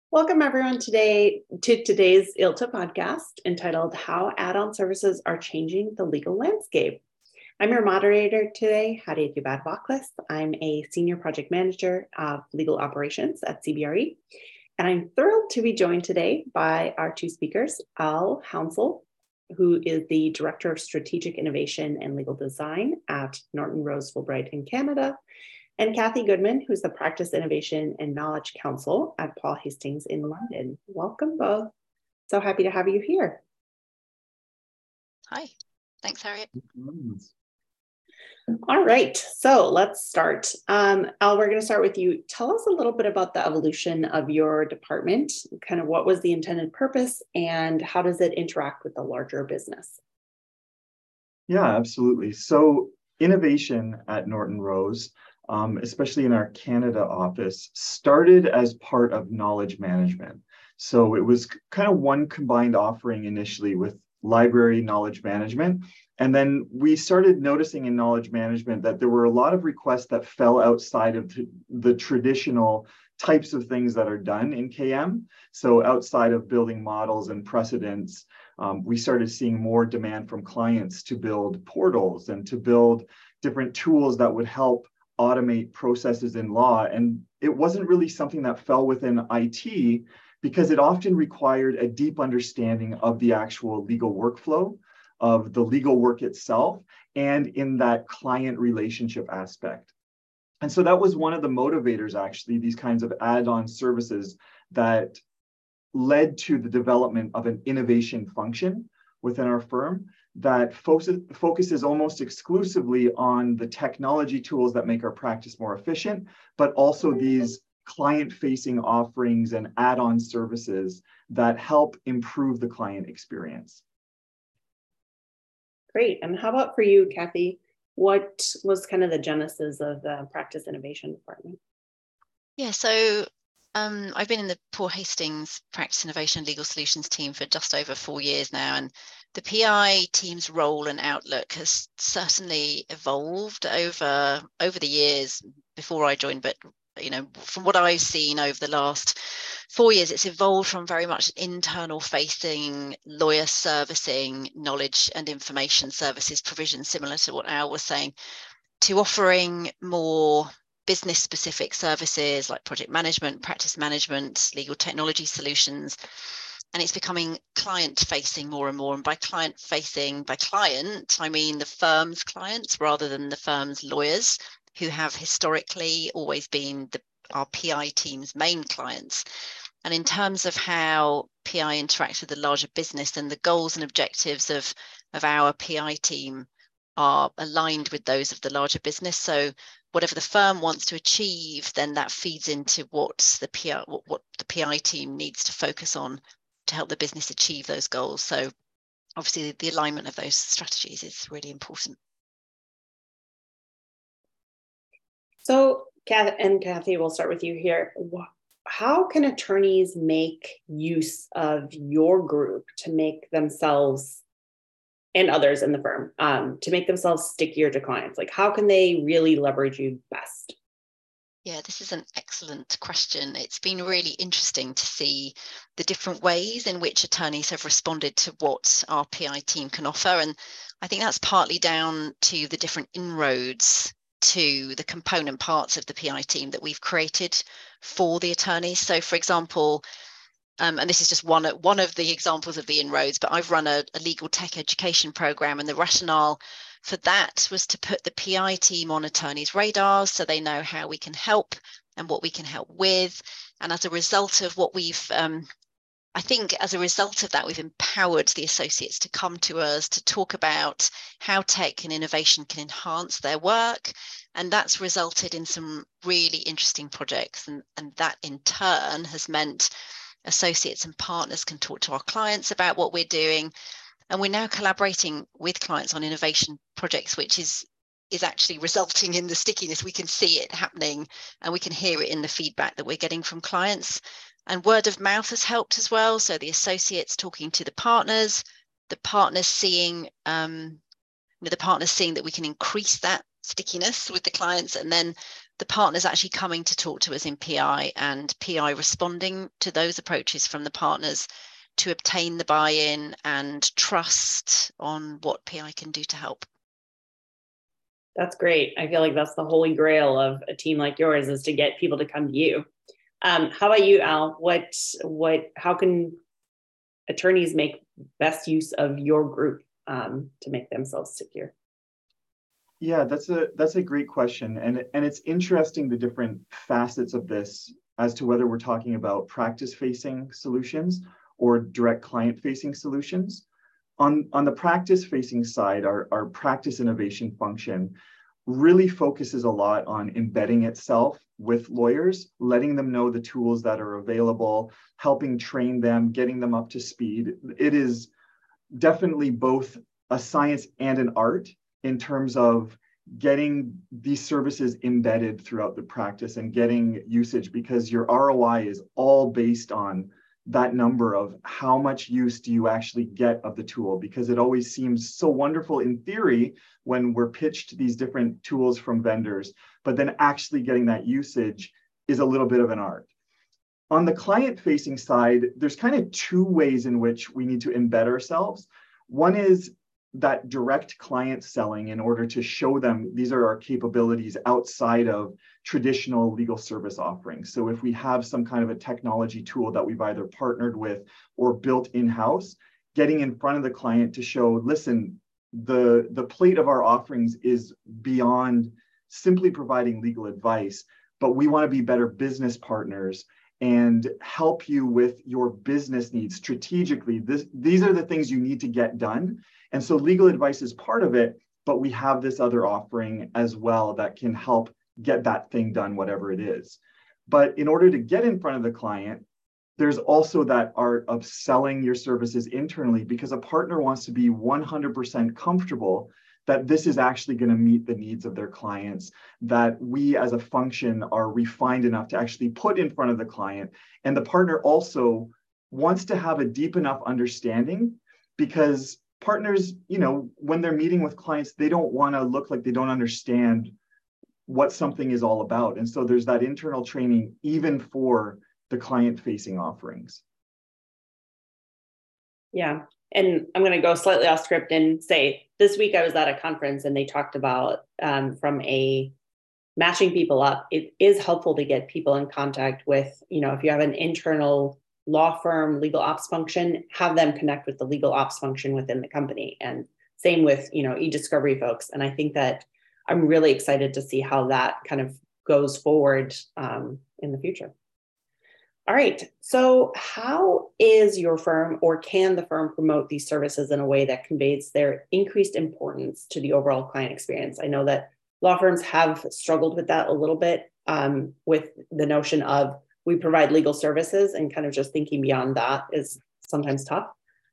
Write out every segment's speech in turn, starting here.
Welcome everyone today to today's ILTA podcast entitled How Add-on Services Are Changing the Legal Landscape. I'm your moderator today, Hadia Jubad-Vaklis. I'm a senior project manager of legal operations at CBRE. And I'm thrilled to be joined today by our two speakers, Al Hounsell, who is the Director of Strategic Innovation and Legal Design at Norton Rose Fulbright in Canada, and Kathy Goodman, who's the Practice Innovation and Knowledge Counsel at Paul Hastings in London. Welcome both. So happy to have you here. Hi, thanks, Harriet. All right, so let's start. Al, we're going to start with you. Tell us a little bit about the evolution of your department, kind of what was the intended purpose and how does it interact with the larger business? Yeah, absolutely. So innovation at Norton Rose, especially in our Canada office, started as part of knowledge management. So it was kind of one combined offering initially with library knowledge management. And then we started noticing in knowledge management that there were a lot of requests that fell outside of the traditional types of things that are done in KM. So outside of building models and precedents, we started seeing more demand from clients to build portals and to build different tools that would help automate processes in law. And it wasn't really something that fell within IT because it often required a deep understanding of the actual legal workflow, of the legal work itself, and in that client relationship aspect. And so that was one of the motivators, actually, these kinds of add-on services that led to the development of an innovation function within our firm that focuses almost exclusively on the technology tools that make our practice more efficient, but also these client-facing offerings and add-on services that help improve the client experience. Great. And how about for you, Kathy? What was kind of the genesis of the Practice Innovation Department? Yeah, so I've been in the Paul Hastings Practice Innovation Legal Solutions team for just over 4 years now, and the PI team's role and outlook has certainly evolved over the years before I joined, but from what I've seen over the last 4 years, it's evolved from very much internal facing, lawyer servicing, knowledge and information services provision, similar to what Al was saying, to offering more business specific services like project management, practice management, legal technology solutions. And it's becoming client facing more and more. And by client, I mean the firm's clients rather than the firm's lawyers, who have historically always been our PI team's main clients. And in terms of how PI interacts with the larger business, and the goals and objectives of our PI team are aligned with those of the larger business. So whatever the firm wants to achieve, then that feeds into what the PI team needs to focus on to help the business achieve those goals. So obviously the alignment of those strategies is really important. So, Kathy, we'll start with you here. How can attorneys make use of your group to make themselves and others in the firm to make themselves stickier to clients? Like, how can they really leverage you best? Yeah, this is an excellent question. It's been really interesting to see the different ways in which attorneys have responded to what our PI team can offer. And I think that's partly down to the different inroads to the component parts of the PI team that we've created for the attorneys. So, for example, and this is just one of the examples of the inroads, but I've run a legal tech education program, and the rationale for that was to put the PI team on attorneys' radars so they know how we can help and what we can help with. And as a result of what we've I think as a result of that, we've empowered the associates to come to us to talk about how tech and innovation can enhance their work. And that's resulted in some really interesting projects. And that in turn has meant associates and partners can talk to our clients about what we're doing. And we're now collaborating with clients on innovation projects, which is actually resulting in the stickiness. We can see it happening and we can hear it in the feedback that we're getting from clients. And word of mouth has helped as well. So the associates talking to the partners seeing, that we can increase that stickiness with the clients, and then the partners actually coming to talk to us in PI, and PI responding to those approaches from the partners to obtain the buy-in and trust on what PI can do to help. That's great. I feel like that's the holy grail of a team like yours, is to get people to come to you. How about you, Al? How can attorneys make best use of your group to make themselves secure? Yeah, that's a great question. And it's interesting, the different facets of this as to whether we're talking about practice-facing solutions or direct client-facing solutions. On the practice-facing side, our practice innovation function really focuses a lot on embedding itself with lawyers, letting them know the tools that are available, helping train them, getting them up to speed. It is definitely both a science and an art in terms of getting these services embedded throughout the practice and getting usage, because your ROI is all based on that number of how much use do you actually get of the tool, because it always seems so wonderful in theory when we're pitched these different tools from vendors, but then actually getting that usage is a little bit of an art. On the client-facing side, there's kind of two ways in which we need to embed ourselves. One is that direct client selling, in order to show them these are our capabilities outside of traditional legal service offerings. So if we have some kind of a technology tool that we've either partnered with or built in-house, getting in front of the client to show, listen, the plate of our offerings is beyond simply providing legal advice, but we want to be better business partners and help you with your business needs strategically. These are the things you need to get done. And so legal advice is part of it, but we have this other offering as well that can help get that thing done, whatever it is. But in order to get in front of the client, there's also that art of selling your services internally, because a partner wants to be 100% comfortable that this is actually going to meet the needs of their clients, that we as a function are refined enough to actually put in front of the client. And the partner also wants to have a deep enough understanding, because partners, when they're meeting with clients, they don't want to look like they don't understand what something is all about. And so there's that internal training even for the client-facing offerings. Yeah. And I'm going to go slightly off script and say, this week I was at a conference and they talked about from a matching people up, it is helpful to get people in contact with, if you have an internal law firm, legal ops function, have them connect with the legal ops function within the company. And same with, e-discovery folks. And I think that I'm really excited to see how that kind of goes forward in the future. All right. So how is your firm, or can the firm, promote these services in a way that conveys their increased importance to the overall client experience? I know that law firms have struggled with that a little bit, with the notion of we provide legal services, and kind of just thinking beyond that is sometimes tough.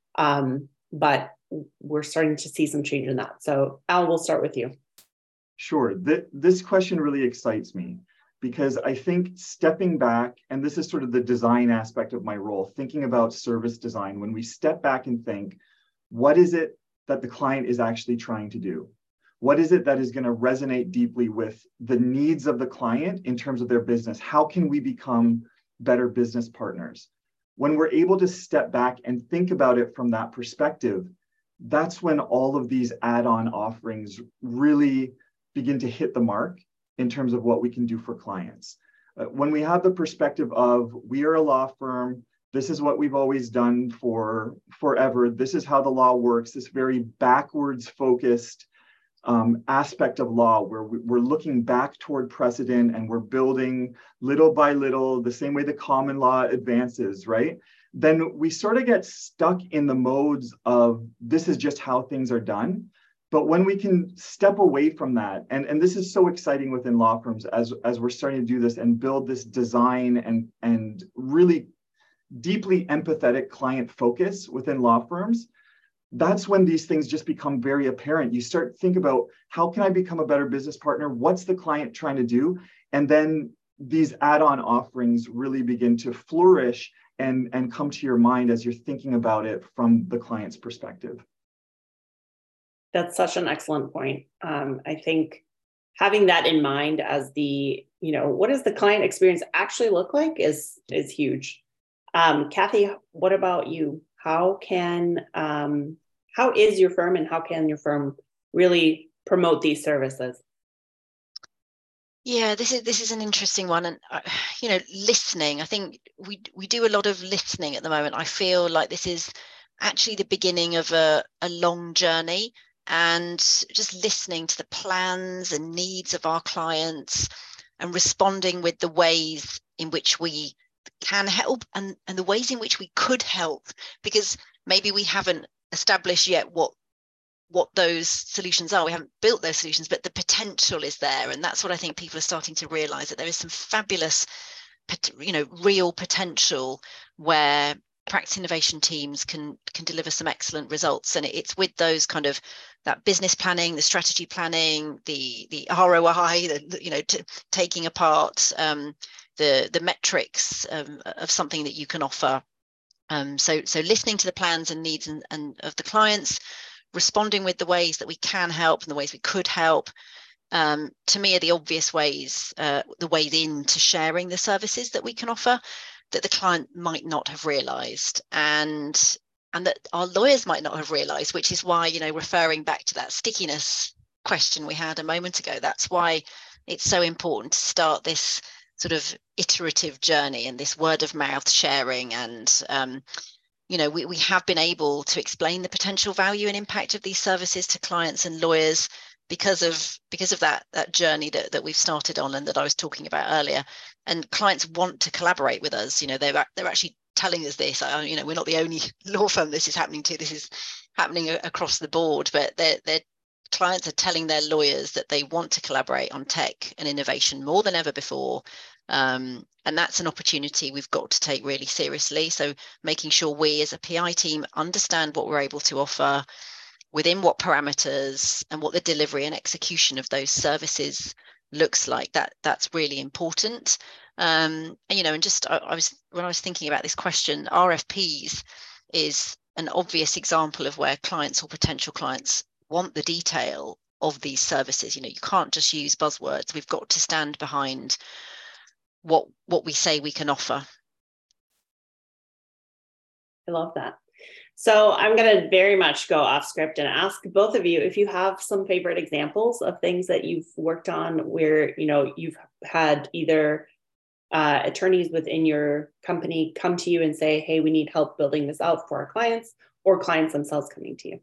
But we're starting to see some change in that. So Al, we'll start with you. Sure. This question really excites me, because I think stepping back, and this is sort of the design aspect of my role, thinking about service design, when we step back and think, what is it that the client is actually trying to do? What is it that is going to resonate deeply with the needs of the client in terms of their business? How can we become better business partners? When we're able to step back and think about it from that perspective, that's when all of these add-on offerings really begin to hit the mark in terms of what we can do for clients. When we have the perspective of, we are a law firm, this is what we've always done for forever, this is how the law works, this very backwards focused aspect of law, where we're looking back toward precedent and we're building little by little, the same way the common law advances, right? Then we sort of get stuck in the modes of, this is just how things are done. But when we can step away from that, and this is so exciting within law firms as we're starting to do this and build this design and really deeply empathetic client focus within law firms, that's when these things just become very apparent. You start to think about, how can I become a better business partner? What's the client trying to do? And then these add-on offerings really begin to flourish and come to your mind as you're thinking about it from the client's perspective. That's such an excellent point. I think having that in mind as the what does the client experience actually look like is huge. Kathy, what about you? How is your firm and how can your firm really promote these services? Yeah, this is an interesting one, and listening. I think we do a lot of listening at the moment. I feel like this is actually the beginning of a long journey, and just listening to the plans and needs of our clients and responding with the ways in which we can help and the ways in which we could help, because maybe we haven't established yet what those solutions are. We haven't built those solutions, but the potential is there. And that's what I think people are starting to realize, that there is some fabulous, real potential where practice innovation teams can deliver some excellent results. And it's with those kind of that business planning, the strategy planning, the ROI, taking apart the metrics of something that you can offer. So listening to the plans and needs and of the clients, responding with the ways that we can help and the ways we could help, to me are the obvious ways, the ways into sharing the services that we can offer that the client might not have realized and that our lawyers might not have realized, which is why, referring back to that stickiness question we had a moment ago, that's why it's so important to start this sort of iterative journey and this word of mouth sharing. And we have been able to explain the potential value and impact of these services to clients and lawyers because of that journey that we've started on and that I was talking about earlier. And clients want to collaborate with us. They're actually telling us this. We're not the only law firm this is happening to. This is happening across the board. But their clients are telling their lawyers that they want to collaborate on tech and innovation more than ever before. And that's an opportunity we've got to take really seriously. So making sure we as a PI team understand what we're able to offer, within what parameters, and what the delivery and execution of those services looks like. That's really important. And just when I was thinking about this question, RFPs is an obvious example of where clients or potential clients want the detail of these services. You can't just use buzzwords. We've got to stand behind what we say we can offer. I love that. So I'm going to very much go off script and ask both of you if you have some favorite examples of things that you've worked on where, you've had either attorneys within your company come to you and say, hey, we need help building this out for our clients, or clients themselves coming to you.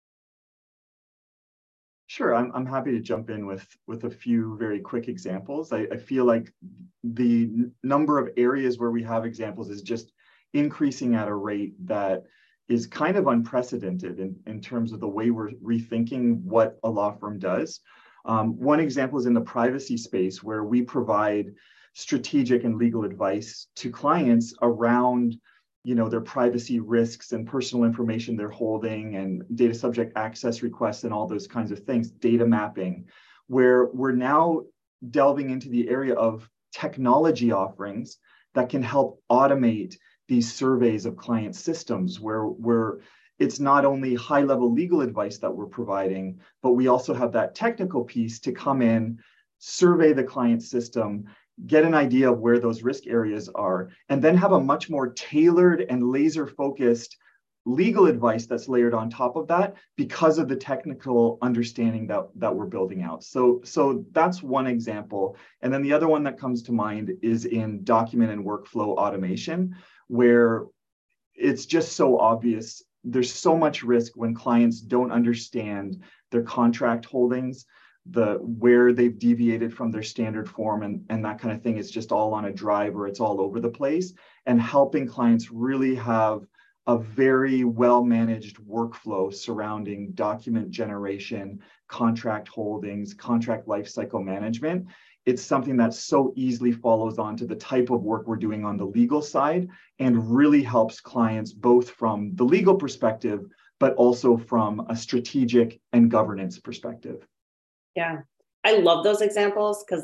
Sure, I'm happy to jump in with a few very quick examples. I feel like the number of areas where we have examples is just increasing at a rate that is kind of unprecedented in terms of the way we're rethinking what a law firm does. One example is in the privacy space, where we provide strategic and legal advice to clients around their privacy risks and personal information they're holding and data subject access requests and all those kinds of things, data mapping, where we're now delving into the area of technology offerings that can help automate these surveys of client systems, where it's not only high-level legal advice that we're providing, but we also have that technical piece to come in, survey the client system, get an idea of where those risk areas are, and then have a much more tailored and laser-focused legal advice that's layered on top of that because of the technical understanding that we're building out. So that's one example. And then the other one that comes to mind is in document and workflow automation, where it's just so obvious. There's so much risk when clients don't understand their contract holdings, where they've deviated from their standard form and that kind of thing. Is just all on a drive or it's all over the place, and helping clients really have a very well-managed workflow surrounding document generation, contract holdings, contract lifecycle management. It's something that so easily follows on to the type of work we're doing on the legal side and really helps clients both from the legal perspective, but also from a strategic and governance perspective. Yeah, I love those examples because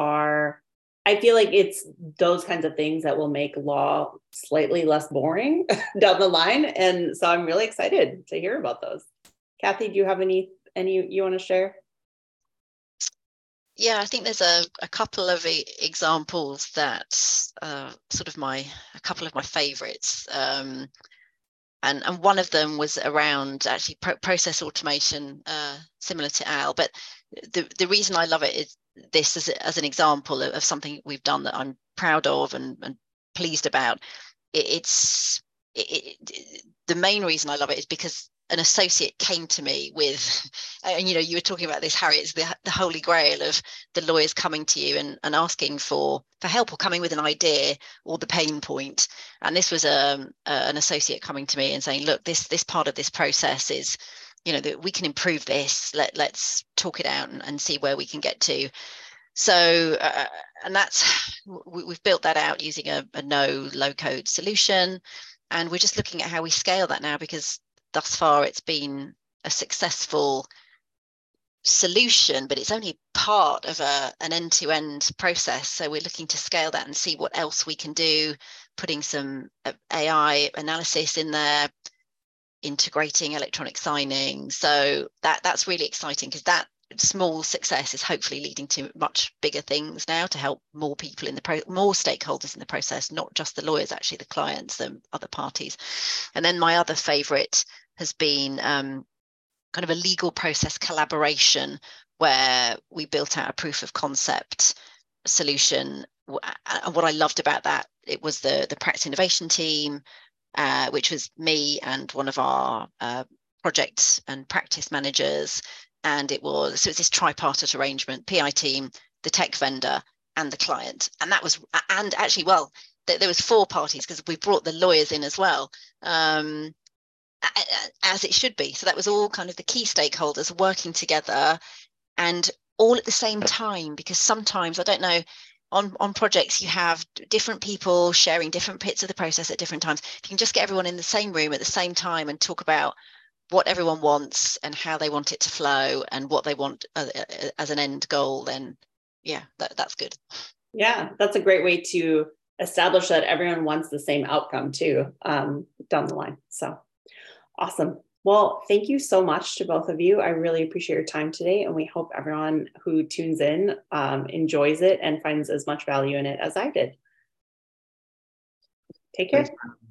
I feel like it's those kinds of things that will make law slightly less boring down the line. And so I'm really excited to hear about those. Kathy, do you have any you want to share? Yeah, I think there's a couple of examples that sort of a couple of my favorites. And one of them was around actually process automation, similar to Al. But the reason I love it is this as an example of something we've done that I'm proud of and pleased about. The main reason I love it is because an associate came to me with, and you were talking about this, Harry, it's the holy grail of the lawyers coming to you and asking for help, or coming with an idea or the pain point. And this was an associate coming to me and saying, look, this part of this process is, that we can improve this. Let's talk it out and see where we can get to. So, and we've built that out using a low code solution. And we're just looking at how we scale that now, because thus far it's been a successful solution, but it's only part of an end-to-end process. So we're looking to scale that and see what else we can do, putting some AI analysis in there, integrating electronic signing. So that's really exciting, because that small success is hopefully leading to much bigger things now, to help more people more stakeholders in the process, not just the lawyers, actually the clients and other parties. And then my other favorite has been kind of a legal process collaboration, where we built out a proof of concept solution. And what I loved about that, it was the practice innovation team, which was me and one of our project and practice managers. And it was this tripartite arrangement: PI team, the tech vendor, and the client. And that was, and actually, well, there was 4 parties, because we brought the lawyers in as well, as it should be. So that was all kind of the key stakeholders working together, and all at the same time, because sometimes, I don't know, on projects you have different people sharing different bits of the process at different times. If you can just get everyone in the same room at the same time and talk about what everyone wants and how they want it to flow and what they want as an end goal, then yeah, that's good. Yeah, that's a great way to establish that everyone wants the same outcome too, down the line. So awesome. Well, thank you so much to both of you. I really appreciate your time today, and we hope everyone who tunes in enjoys it and finds as much value in it as I did. Take care. Thanks.